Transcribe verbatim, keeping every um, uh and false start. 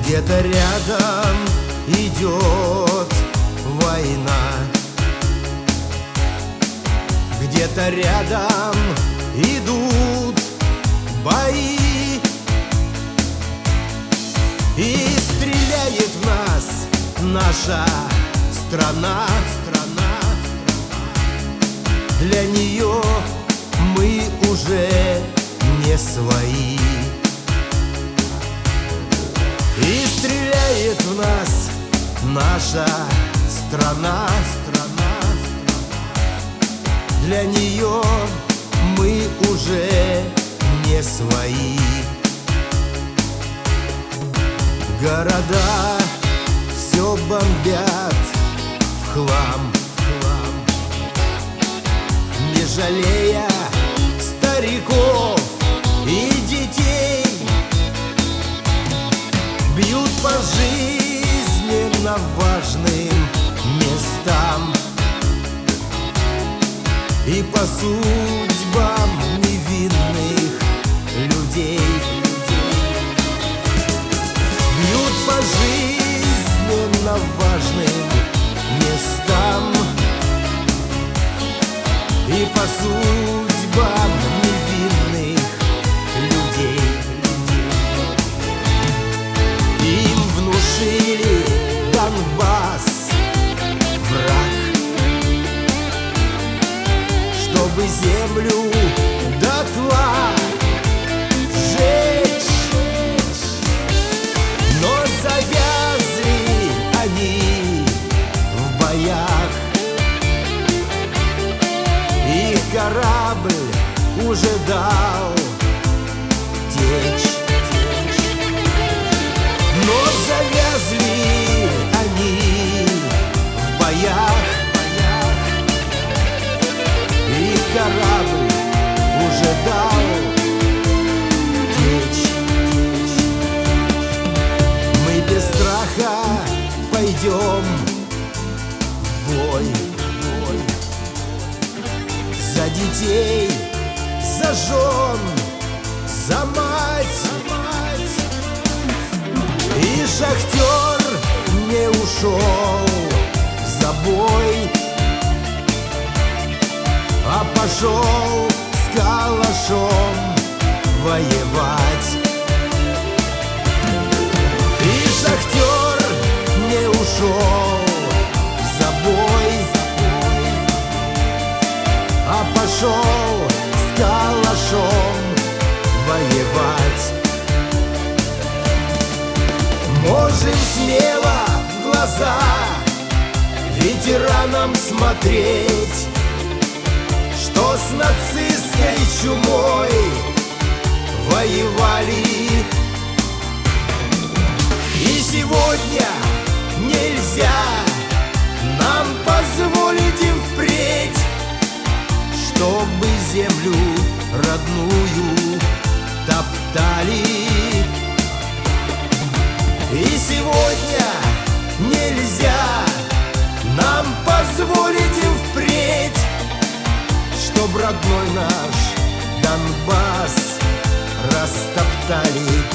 Где-то рядом идет война, где-то рядом идут бои, и стреляет в нас наша страна, страна. Для нее мы уже не свои. И стреляет в нас наша страна, страна. Для нее мы уже не свои. Города все бомбят в хлам, в хлам, не жалея стариков и детей. Бьют по жизненно важным местам и по судьбам невинных людей. Бьют по жизненно важным местам и по судьбам невинных людей. Им внушили Донбасс враг, чтобы землю дотла сжечь. Но завязли они в боях, их корабль уже дал течь. Но завязли они в боях, их корабль уже дал течь. Мы без страха пойдем в бой, за детей, за жен, за мать. И шахтер не ушел за бой, а пошел с калашом воевать. И шахтер не ушел за бой, а пошел с калашом воевать. Можем смело в глаза ветеранам смотреть, что с нацистской чумой воевали. И сегодня нельзя нам позволить им впредь, чтобы землю родную топтали. И сегодня нельзя нам позволить им впредь, чтоб родной наш Донбасс растоптали.